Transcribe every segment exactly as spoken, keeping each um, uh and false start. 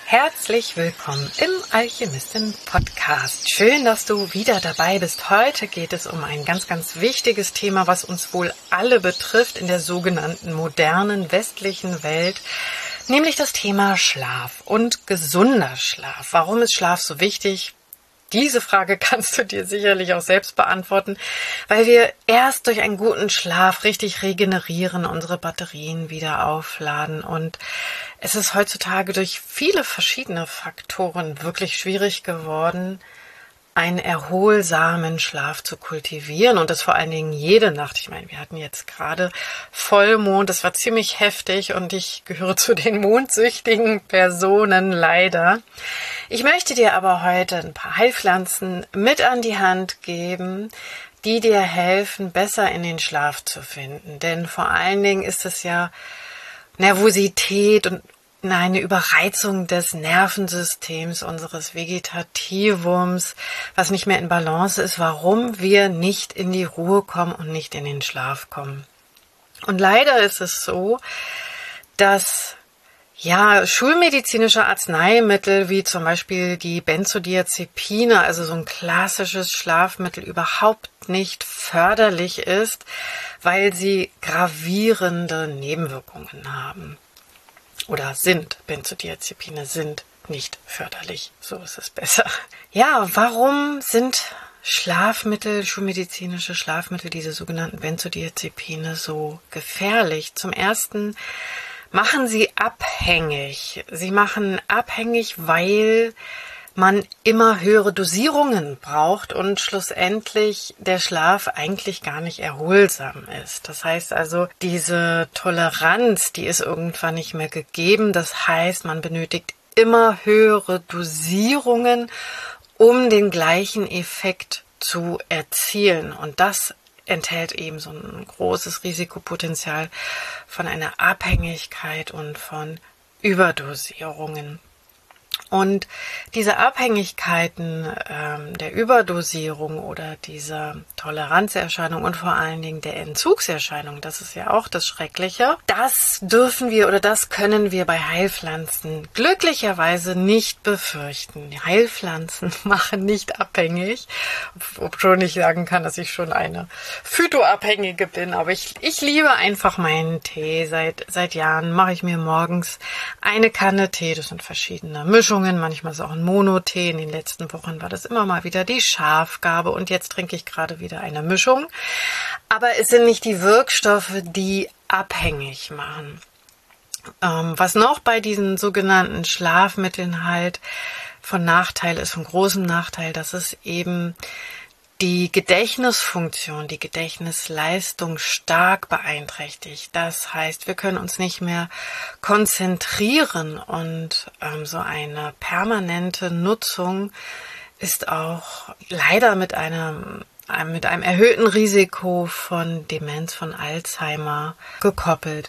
Herzlich willkommen im Alchemistin-Podcast. Schön, dass du wieder dabei bist. Heute geht es um ein ganz, ganz wichtiges Thema, was uns wohl alle betrifft in der sogenannten modernen westlichen Welt, nämlich das Thema Schlaf und gesunder Schlaf. Warum ist Schlaf so wichtig? Diese Frage kannst du dir sicherlich auch selbst beantworten, weil wir erst durch einen guten Schlaf richtig regenerieren, unsere Batterien wieder aufladen, und es ist heutzutage durch viele verschiedene Faktoren wirklich schwierig geworden, einen erholsamen Schlaf zu kultivieren, und das vor allen Dingen jede Nacht. Ich meine, wir hatten jetzt gerade Vollmond, das war ziemlich heftig und ich gehöre zu den mondsüchtigen Personen leider. Ich möchte dir aber heute ein paar Heilpflanzen mit an die Hand geben, die dir helfen, besser in den Schlaf zu finden. Denn vor allen Dingen ist es ja Nervosität und eine Überreizung des Nervensystems, unseres Vegetativums, was nicht mehr in Balance ist, warum wir nicht in die Ruhe kommen und nicht in den Schlaf kommen. Und leider ist es so, dass ja schulmedizinische Arzneimittel wie zum Beispiel die Benzodiazepine, also so ein klassisches Schlafmittel, überhaupt nicht förderlich ist, weil sie gravierende Nebenwirkungen haben. Oder sind, Benzodiazepine sind nicht förderlich, so ist es besser. Ja, warum sind Schlafmittel, schulmedizinische Schlafmittel, diese sogenannten Benzodiazepine, so gefährlich? Zum Ersten machen sie abhängig. Sie machen abhängig, weil man immer höhere Dosierungen braucht und schlussendlich der Schlaf eigentlich gar nicht erholsam ist. Das heißt also, diese Toleranz, die ist irgendwann nicht mehr gegeben. Das heißt, man benötigt immer höhere Dosierungen, um den gleichen Effekt zu erzielen. Und das enthält eben so ein großes Risikopotenzial von einer Abhängigkeit und von Überdosierungen. Und diese Abhängigkeiten ähm, der Überdosierung oder dieser Toleranzerscheinung und vor allen Dingen der Entzugserscheinung, das ist ja auch das Schreckliche, das dürfen wir oder das können wir bei Heilpflanzen glücklicherweise nicht befürchten. Die Heilpflanzen machen nicht abhängig, obwohl ich sagen kann, dass ich schon eine Phytoabhängige bin, aber ich, ich liebe einfach meinen Tee. Seit, seit Jahren mache ich mir morgens eine Kanne Tee, das sind verschiedene Mischungen. Manchmal ist auch ein Monotee. In den letzten Wochen war das immer mal wieder die Schafgarbe und jetzt trinke ich gerade wieder eine Mischung. Aber es sind nicht die Wirkstoffe, die abhängig machen. Ähm, was noch bei diesen sogenannten Schlafmitteln halt von Nachteil ist, von großem Nachteil, dass es eben die Gedächtnisfunktion, die Gedächtnisleistung stark beeinträchtigt. Das heißt, wir können uns nicht mehr konzentrieren, und ähm, so eine permanente Nutzung ist auch leider mit einem, einem mit einem erhöhten Risiko von Demenz, von Alzheimer gekoppelt.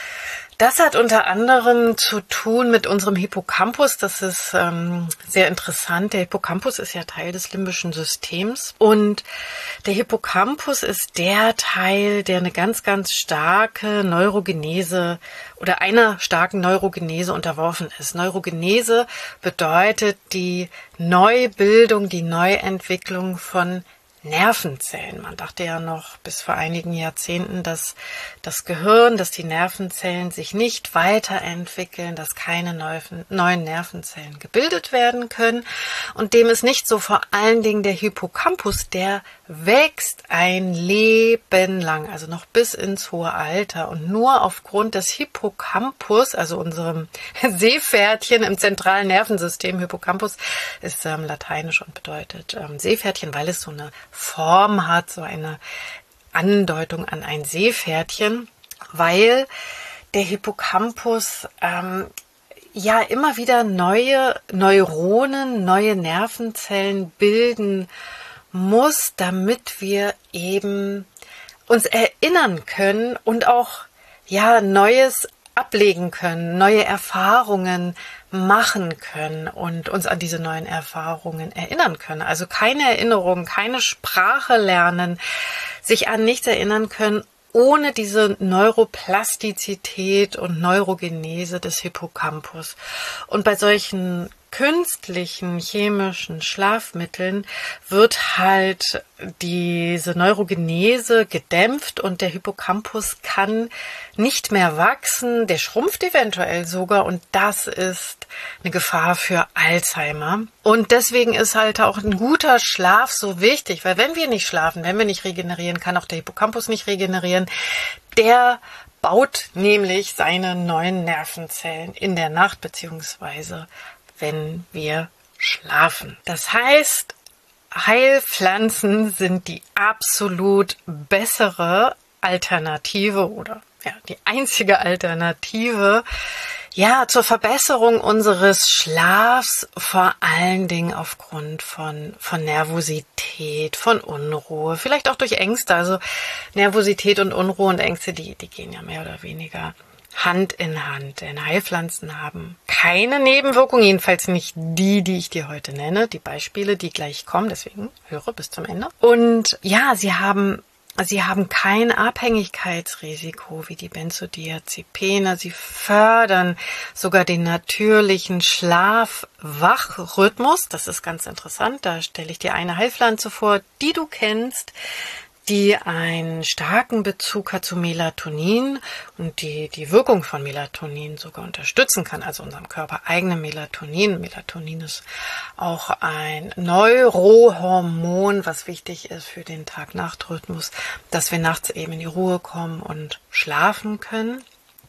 Das hat unter anderem zu tun mit unserem Hippocampus. Das ist ähm, sehr interessant. Der Hippocampus ist ja Teil des limbischen Systems. Und der Hippocampus ist der Teil, der eine ganz, ganz starke Neurogenese oder einer starken Neurogenese unterworfen ist. Neurogenese bedeutet die Neubildung, die Neuentwicklung von Nervenzellen. Man dachte ja noch bis vor einigen Jahrzehnten, dass das Gehirn, dass die Nervenzellen sich nicht weiterentwickeln, dass keine neuen Nervenzellen gebildet werden können. Und dem ist nicht so. Vor allen Dingen der Hippocampus, der wächst ein Leben lang, also noch bis ins hohe Alter. Und nur aufgrund des Hippocampus, also unserem Seepferdchen im zentralen Nervensystem, Hippocampus ist ähm, lateinisch und bedeutet ähm, Seepferdchen, weil es so eine Form hat, so eine Andeutung an ein Seepferdchen, weil der Hippocampus ähm, ja immer wieder neue Neuronen, neue Nervenzellen bilden muss, damit wir eben uns erinnern können und auch ja Neues ablegen können, neue Erfahrungen machen können und uns an diese neuen Erfahrungen erinnern können. Also keine Erinnerung, keine Sprache lernen, sich an nichts erinnern können, ohne diese Neuroplastizität und Neurogenese des Hippocampus. Und bei solchen künstlichen chemischen Schlafmitteln wird halt diese Neurogenese gedämpft und der Hippocampus kann nicht mehr wachsen, der schrumpft eventuell sogar und das ist eine Gefahr für Alzheimer. Und deswegen ist halt auch ein guter Schlaf so wichtig, weil wenn wir nicht schlafen, wenn wir nicht regenerieren, kann auch der Hippocampus nicht regenerieren. Der baut nämlich seine neuen Nervenzellen in der Nacht beziehungsweise wenn wir schlafen. Das heißt, Heilpflanzen sind die absolut bessere Alternative oder ja, die einzige Alternative ja zur Verbesserung unseres Schlafs, vor allen Dingen aufgrund von von Nervosität, von Unruhe, vielleicht auch durch Ängste. Also Nervosität und Unruhe und Ängste, die die gehen ja mehr oder weniger Hand in Hand, denn Heilpflanzen haben keine Nebenwirkungen, jedenfalls nicht die, die ich dir heute nenne, die Beispiele, die gleich kommen, deswegen höre bis zum Ende. Und ja, sie haben, sie haben kein Abhängigkeitsrisiko wie die Benzodiazepine, sie fördern sogar den natürlichen Schlaf-Wach-Rhythmus, das ist ganz interessant, da stelle ich dir eine Heilpflanze vor, die du kennst, die einen starken Bezug hat zu Melatonin und die die Wirkung von Melatonin sogar unterstützen kann, also unserem Körper eigene Melatonin. Melatonin ist auch ein Neurohormon, was wichtig ist für den Tag-Nacht-Rhythmus, dass wir nachts eben in die Ruhe kommen und schlafen können.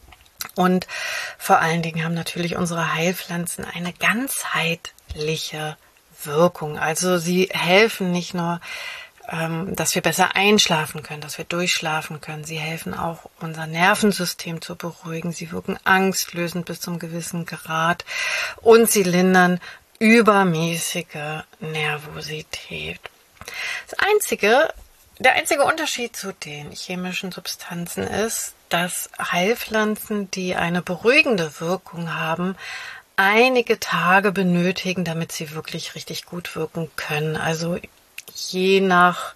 Und vor allen Dingen haben natürlich unsere Heilpflanzen eine ganzheitliche Wirkung. Also sie helfen nicht nur, dass wir besser einschlafen können, dass wir durchschlafen können. Sie helfen auch, unser Nervensystem zu beruhigen. Sie wirken angstlösend bis zum gewissen Grad und sie lindern übermäßige Nervosität. Das einzige, der einzige Unterschied zu den chemischen Substanzen ist, dass Heilpflanzen, die eine beruhigende Wirkung haben, einige Tage benötigen, damit sie wirklich richtig gut wirken können. Also je nach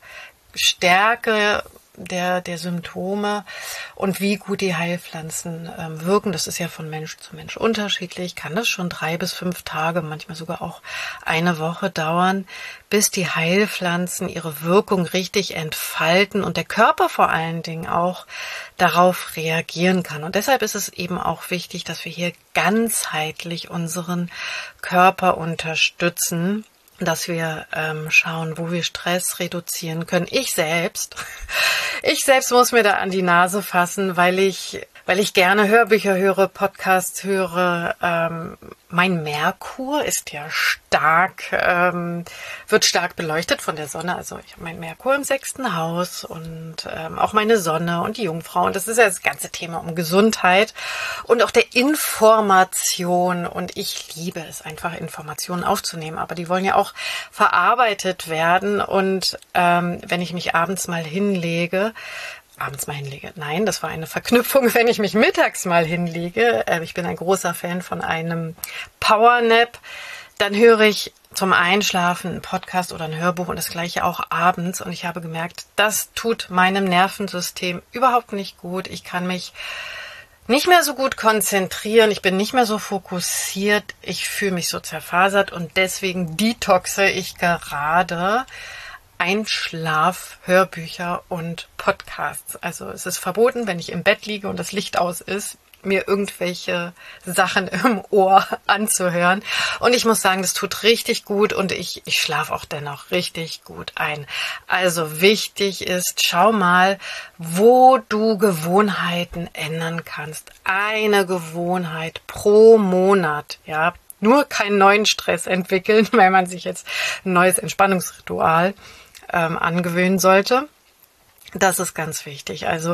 Stärke der, der Symptome und wie gut die Heilpflanzen ähm, wirken, das ist ja von Mensch zu Mensch unterschiedlich, kann das schon drei bis fünf Tage, manchmal sogar auch eine Woche dauern, bis die Heilpflanzen ihre Wirkung richtig entfalten und der Körper vor allen Dingen auch darauf reagieren kann. Und deshalb ist es eben auch wichtig, dass wir hier ganzheitlich unseren Körper unterstützen, dass wir ähm, schauen, wo wir Stress reduzieren können. Ich selbst, ich selbst muss mir da an die Nase fassen, weil ich, weil ich gerne Hörbücher höre, Podcasts höre. Ähm, mein Merkur ist ja stark, ähm, wird stark beleuchtet von der Sonne. Also ich habe meinen Merkur im sechsten Haus und ähm, auch meine Sonne und die Jungfrau. Und das ist ja das ganze Thema um Gesundheit und auch der Information. Und ich liebe es einfach, Informationen aufzunehmen. Aber die wollen ja auch verarbeitet werden. Und ähm, wenn ich mich abends mal hinlege, abends mal hinlege. Nein, das war eine Verknüpfung, wenn ich mich mittags mal hinlege. Ich bin ein großer Fan von einem Powernap. Dann höre ich zum Einschlafen einen Podcast oder ein Hörbuch und das gleiche auch abends. Und ich habe gemerkt, das tut meinem Nervensystem überhaupt nicht gut. Ich kann mich nicht mehr so gut konzentrieren. Ich bin nicht mehr so fokussiert. Ich fühle mich so zerfasert und deswegen detoxe ich gerade Einschlaf, Hörbücher und Podcasts. Also es ist verboten, wenn ich im Bett liege und das Licht aus ist, mir irgendwelche Sachen im Ohr anzuhören. Und ich muss sagen, das tut richtig gut und ich, ich schlafe auch dennoch richtig gut ein. Also wichtig ist, schau mal, wo du Gewohnheiten ändern kannst. Eine Gewohnheit pro Monat, ja. Nur keinen neuen Stress entwickeln, weil man sich jetzt ein neues Entspannungsritual ähm, angewöhnen sollte. Das ist ganz wichtig. Also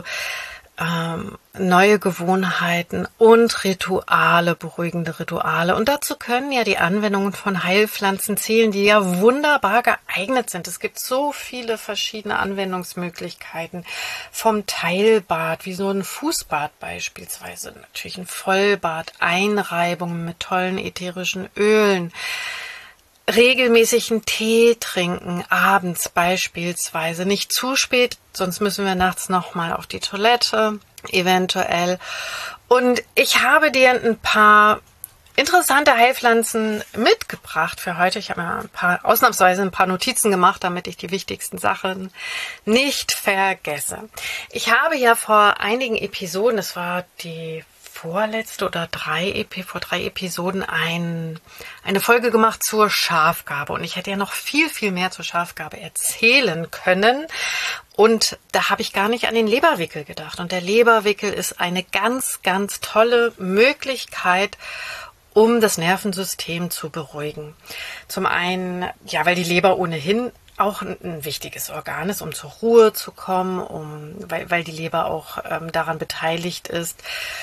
ähm, neue Gewohnheiten und Rituale, beruhigende Rituale. Und dazu können ja die Anwendungen von Heilpflanzen zählen, die ja wunderbar geeignet sind. Es gibt so viele verschiedene Anwendungsmöglichkeiten. Vom Teilbad, wie so ein Fußbad beispielsweise, natürlich ein Vollbad, Einreibungen mit tollen ätherischen Ölen. regelmäßigen Tee trinken, abends beispielsweise, nicht zu spät, sonst müssen wir nachts nochmal auf die Toilette, eventuell. Und ich habe dir ein paar interessante Heilpflanzen mitgebracht für heute. Ich habe mir ein paar, ausnahmsweise ein paar Notizen gemacht, damit ich die wichtigsten Sachen nicht vergesse. Ich habe ja vor einigen Episoden, das war die vorletzte oder drei Epi, vor drei Episoden ein, eine Folge gemacht zur Schafgabe. Und ich hätte ja noch viel, viel mehr zur Schafgabe erzählen können. Und da habe ich gar nicht an den Leberwickel gedacht. Und der Leberwickel ist eine ganz, ganz tolle Möglichkeit, um das Nervensystem zu beruhigen. Zum einen, ja, weil die Leber ohnehin auch ein, ein wichtiges Organ ist, um zur Ruhe zu kommen, um, weil, weil die Leber auch ähm, daran beteiligt ist,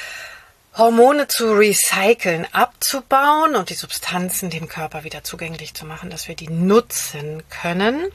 Hormone zu recyceln, abzubauen und die Substanzen dem Körper wieder zugänglich zu machen, dass wir die nutzen können.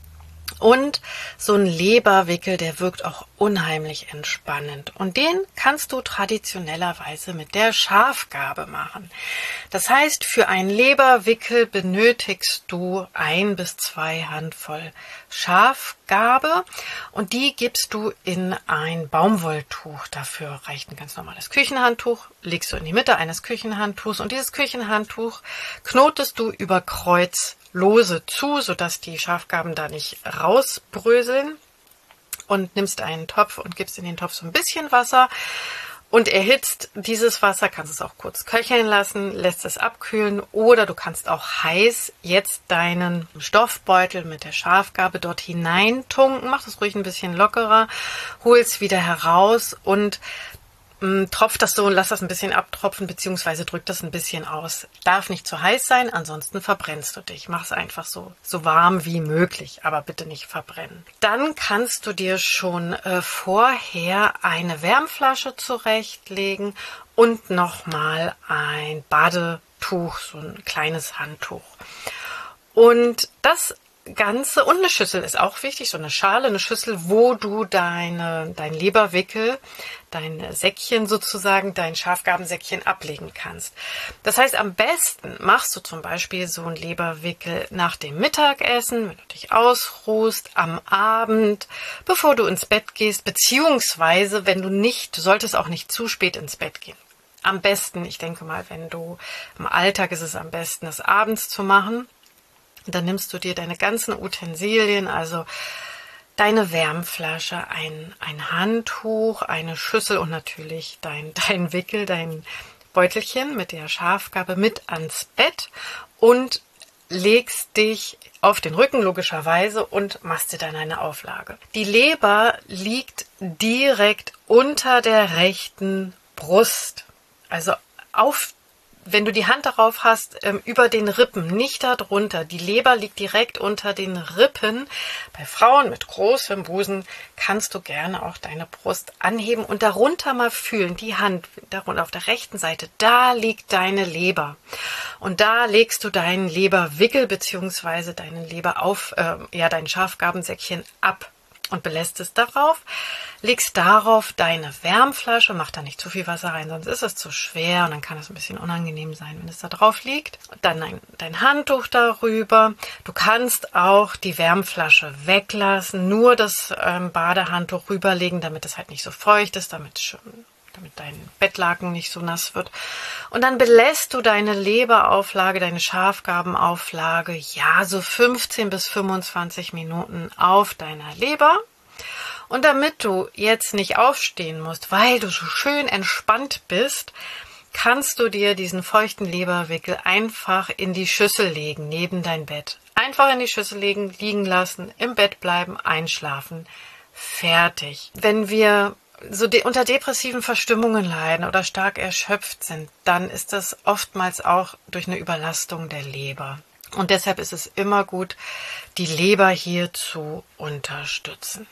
Und so ein Leberwickel, der wirkt auch unheimlich entspannend. Und den kannst du traditionellerweise mit der Schafgabe machen. Das heißt, für einen Leberwickel benötigst du ein bis zwei Handvoll Schafgabe und die gibst du in ein Baumwolltuch. Dafür reicht ein ganz normales Küchenhandtuch, legst du in die Mitte eines Küchenhandtuchs und dieses Küchenhandtuch knotest du über Kreuz lose zu, sodass die Schafgaben da nicht rausbröseln, und nimmst einen Topf und gibst in den Topf so ein bisschen Wasser und erhitzt dieses Wasser, kannst es auch kurz köcheln lassen, lässt es abkühlen oder du kannst auch heiß jetzt deinen Stoffbeutel mit der Schafgabe dort hineintunken, mach das ruhig ein bisschen lockerer, hol es wieder heraus und tropft das so und lass das ein bisschen abtropfen, beziehungsweise drückt das ein bisschen aus. Darf nicht zu heiß sein, ansonsten verbrennst du dich. Mach es einfach so, so warm wie möglich, aber bitte nicht verbrennen. Dann kannst du dir schon äh, vorher eine Wärmflasche zurechtlegen und nochmal ein Badetuch, so ein kleines Handtuch. Und das Ganze und eine Schüssel ist auch wichtig, so eine Schale, eine Schüssel, wo du deine, dein Leberwickel, dein Säckchen sozusagen, dein Schafgabensäckchen ablegen kannst. Das heißt, am besten machst du zum Beispiel so einen Leberwickel nach dem Mittagessen, wenn du dich ausruhst, am Abend, bevor du ins Bett gehst, beziehungsweise wenn du nicht, du solltest auch nicht zu spät ins Bett gehen. Am besten, ich denke mal, wenn du im Alltag ist es am besten, das abends zu machen. Dann nimmst du dir deine ganzen Utensilien, also deine Wärmflasche, ein, ein Handtuch, eine Schüssel und natürlich dein, dein Wickel, dein Beutelchen mit der Schafgabe mit ans Bett und legst dich auf den Rücken logischerweise und machst dir dann eine Auflage. Die Leber liegt direkt unter der rechten Brust, also auf wenn du die Hand darauf hast, ähm, über den Rippen, nicht darunter. Die Leber liegt direkt unter den Rippen. Bei Frauen mit großem Busen kannst du gerne auch deine Brust anheben und darunter mal fühlen, die Hand darunter auf der rechten Seite, da liegt deine Leber. Und da legst du deinen Leberwickel bzw. deinen Leber auf, äh, ja, dein Schafgabensäckchen ab. Und belässt es darauf, legst darauf deine Wärmflasche, mach da nicht zu viel Wasser rein, sonst ist es zu schwer und dann kann es ein bisschen unangenehm sein, wenn es da drauf liegt. Dann dein, dein Handtuch darüber. Du kannst auch die Wärmflasche weglassen, nur das ähm, Badehandtuch rüberlegen, damit es halt nicht so feucht ist, damit schon damit dein Bettlaken nicht so nass wird. Und dann belässt du deine Leberauflage, deine Schafgabenauflage, ja, so fünfzehn bis fünfundzwanzig Minuten auf deiner Leber. Und damit du jetzt nicht aufstehen musst, weil du so schön entspannt bist, kannst du dir diesen feuchten Leberwickel einfach in die Schüssel legen, neben dein Bett. Einfach in die Schüssel legen, liegen lassen, im Bett bleiben, einschlafen. Fertig. Wenn wir so de- unter depressiven Verstimmungen leiden oder stark erschöpft sind, dann ist das oftmals auch durch eine Überlastung der Leber. Und deshalb ist es immer gut, die Leber hier zu unterstützen.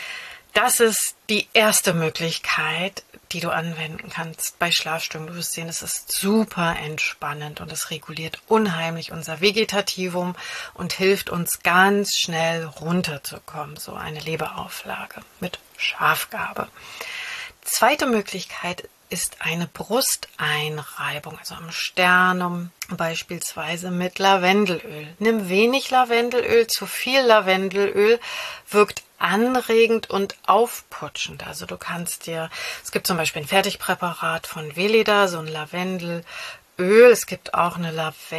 Das ist die erste Möglichkeit, die du anwenden kannst bei Schlafstörungen. Du wirst sehen, es ist super entspannend und es reguliert unheimlich unser Vegetativum und hilft uns ganz schnell runterzukommen. So eine Leberauflage mit Schafgabe. Zweite Möglichkeit ist eine Brusteinreibung, also am Sternum beispielsweise mit Lavendelöl. Nimm wenig Lavendelöl, zu viel Lavendelöl wirkt anregend und aufputschend. Also du kannst dir, es gibt zum Beispiel ein Fertigpräparat von Weleda, so ein Lavendelöl. Es gibt auch eine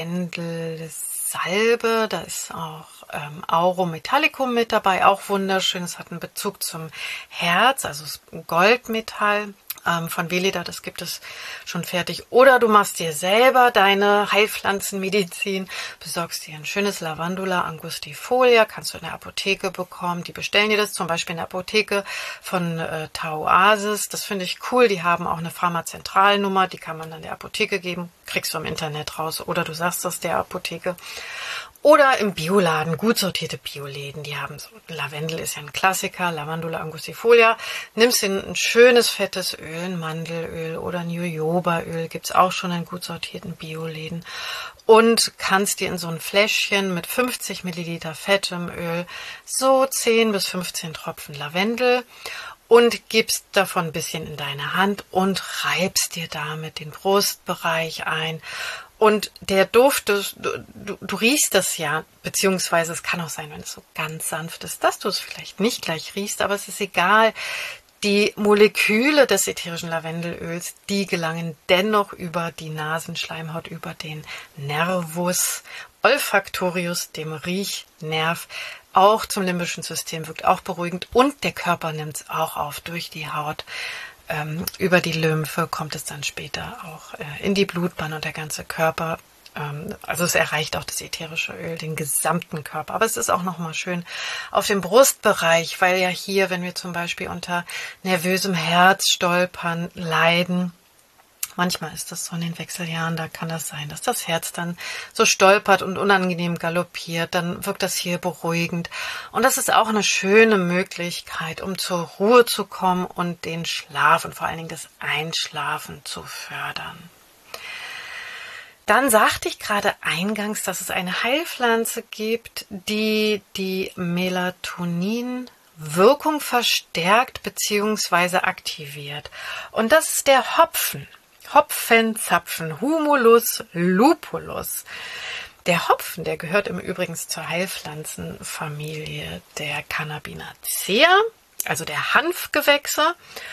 Lavendelsalbe, da ist auch ähm, Auro Metallicum mit dabei, auch wunderschön. Es hat einen Bezug zum Herz, also Goldmetall. Von Weleda, das gibt es schon fertig. Oder du machst dir selber deine Heilpflanzenmedizin, besorgst dir ein schönes Lavandula angustifolia, kannst du in der Apotheke bekommen. Die bestellen dir das zum Beispiel in der Apotheke von äh, Tauasis. Das finde ich cool. Die haben auch eine Pharmazentralnummer, die kann man dann der Apotheke geben. Kriegst du im Internet raus. Oder du sagst das der Apotheke. Oder im Bioladen, gut sortierte Bioläden, die haben so, Lavendel ist ja ein Klassiker, Lavandula angustifolia. Nimmst dir ein schönes, fettes Öl, ein Mandelöl oder ein Jojobaöl, gibt's auch schon in gut sortierten Bioläden. Und kannst dir in so ein Fläschchen mit fünfzig Milliliter fettem Öl so zehn bis fünfzehn Tropfen Lavendel und gibst davon ein bisschen in deine Hand und reibst dir damit den Brustbereich ein. Und der Duft, du, du, du riechst das ja, beziehungsweise es kann auch sein, wenn es so ganz sanft ist, dass du es vielleicht nicht gleich riechst, aber es ist egal. Die Moleküle des ätherischen Lavendelöls, die gelangen dennoch über die Nasenschleimhaut, über den Nervus olfactorius, dem Riechnerv, auch zum limbischen System, wirkt auch beruhigend und der Körper nimmt es auch auf durch die Haut. Ähm, über die Lymphe kommt es dann später auch äh, in die Blutbahn und der ganze Körper. Ähm, also es erreicht auch das ätherische Öl, den gesamten Körper. Aber es ist auch nochmal schön auf dem Brustbereich, weil ja hier, wenn wir zum Beispiel unter nervösem Herzstolpern leiden, manchmal ist das so in den Wechseljahren, da kann das sein, dass das Herz dann so stolpert und unangenehm galoppiert, dann wirkt das hier beruhigend. Und das ist auch eine schöne Möglichkeit, um zur Ruhe zu kommen und den Schlaf und vor allen Dingen das Einschlafen zu fördern. Dann sagte ich gerade eingangs, dass es eine Heilpflanze gibt, die die Melatonin-Wirkung verstärkt bzw. aktiviert. Und das ist der Hopfen. Hopfenzapfen, Humulus lupulus. Der Hopfen, der gehört im Übrigen zur Heilpflanzenfamilie der Cannabinacea, also der Hanfgewächse.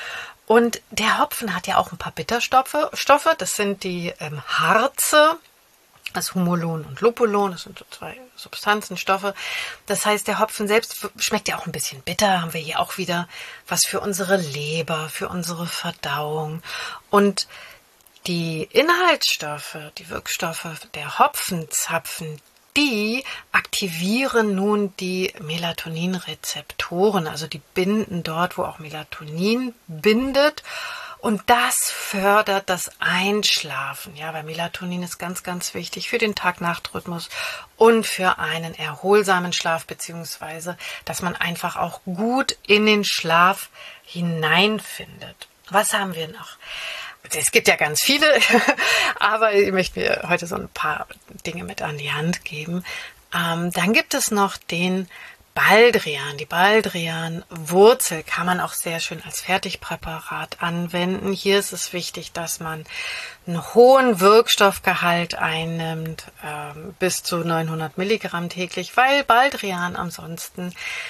Und der Hopfen hat ja auch ein paar Bitterstoffe. Stoffe. Das sind die ähm, Harze, das Humulon und Lupulon, das sind so zwei Substanzenstoffe. Das heißt, der Hopfen selbst schmeckt ja auch ein bisschen bitter. Haben wir hier auch wieder was für unsere Leber, für unsere Verdauung. Und die Inhaltsstoffe, die Wirkstoffe der Hopfenzapfen, die aktivieren nun die Melatoninrezeptoren, also die binden dort, wo auch Melatonin bindet. Und das fördert das Einschlafen. Ja, weil Melatonin ist ganz, ganz wichtig für den Tag-Nacht-Rhythmus und für einen erholsamen Schlaf, beziehungsweise, dass man einfach auch gut in den Schlaf hineinfindet. Was haben wir noch? Es gibt ja ganz viele, aber ich möchte mir heute so ein paar Dinge mit an die Hand geben. Ähm, dann gibt es noch den Baldrian. Die Baldrian-Wurzel kann man auch sehr schön als Fertigpräparat anwenden. Hier ist es wichtig, dass man einen hohen Wirkstoffgehalt einnimmt, ähm, bis zu neunhundert Milligramm täglich, weil Baldrian ansonsten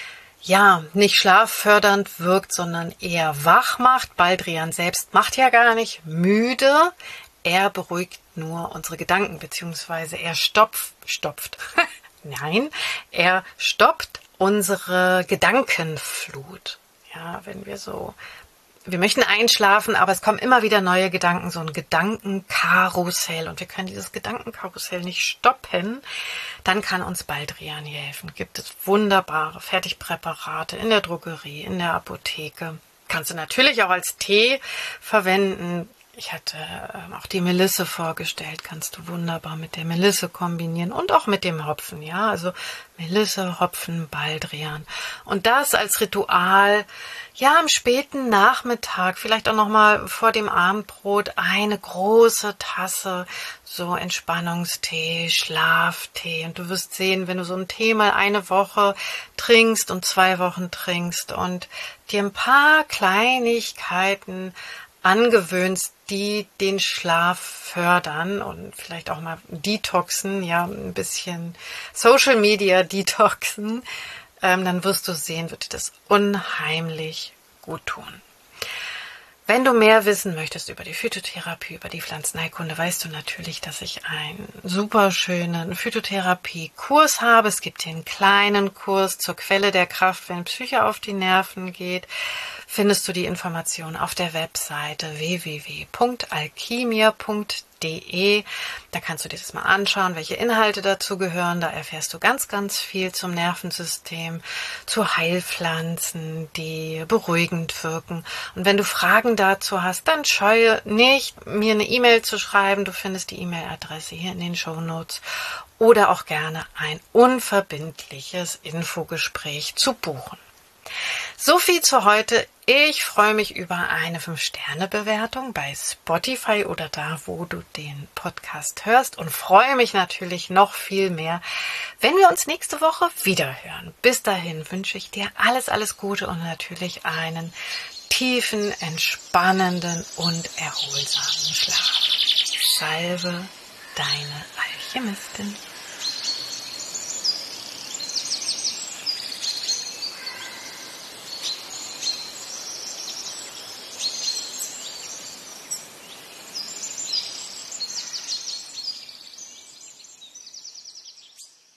ja, nicht schlaffördernd wirkt, sondern eher wach macht. Baldrian selbst macht ja gar nicht müde. Er beruhigt nur unsere Gedanken, beziehungsweise er stopft, stopft. Nein, er stoppt unsere Gedankenflut. Ja, wenn wir so, wir möchten einschlafen, aber es kommen immer wieder neue Gedanken, so ein Gedankenkarussell und wir können dieses Gedankenkarussell nicht stoppen, dann kann uns Baldrian hier helfen. Gibt es wunderbare Fertigpräparate in der Drogerie, in der Apotheke. Kannst du natürlich auch als Tee verwenden. Ich hatte ähm, auch die Melisse vorgestellt, kannst du wunderbar mit der Melisse kombinieren und auch mit dem Hopfen, ja, also Melisse, Hopfen, Baldrian. Und das als Ritual, ja, am späten Nachmittag, vielleicht auch nochmal vor dem Abendbrot, eine große Tasse, so Entspannungstee, Schlaftee. Und du wirst sehen, wenn du so einen Tee mal eine Woche trinkst und zwei Wochen trinkst und dir ein paar Kleinigkeiten angewöhnst, die den Schlaf fördern und vielleicht auch mal detoxen, ja, ein bisschen Social Media detoxen, ähm, dann wirst du sehen, wird dir das unheimlich gut tun. Wenn du mehr wissen möchtest über die Phytotherapie, über die Pflanzenheilkunde, weißt du natürlich, dass ich einen super schönen Phytotherapie-Kurs habe. Es gibt hier einen kleinen Kurs zur Quelle der Kraft, wenn Psyche auf die Nerven geht. Findest du die Informationen auf der Webseite w w w punkt alchimia punkt de. Da kannst du dir das mal anschauen, welche Inhalte dazu gehören. Da erfährst du ganz, ganz viel zum Nervensystem, zu Heilpflanzen, die beruhigend wirken. Und wenn du Fragen dazu hast, dann scheue nicht, mir eine E-Mail zu schreiben. Du findest die E-Mail-Adresse hier in den Shownotes. Oder auch gerne ein unverbindliches Infogespräch zu buchen. So viel zu heute. Ich freue mich über eine fünf Sterne Bewertung bei Spotify oder da, wo du den Podcast hörst und freue mich natürlich noch viel mehr, wenn wir uns nächste Woche wieder hören. Bis dahin wünsche ich dir alles, alles Gute und natürlich einen tiefen, entspannenden und erholsamen Schlaf. Salve, deine Alchemistin.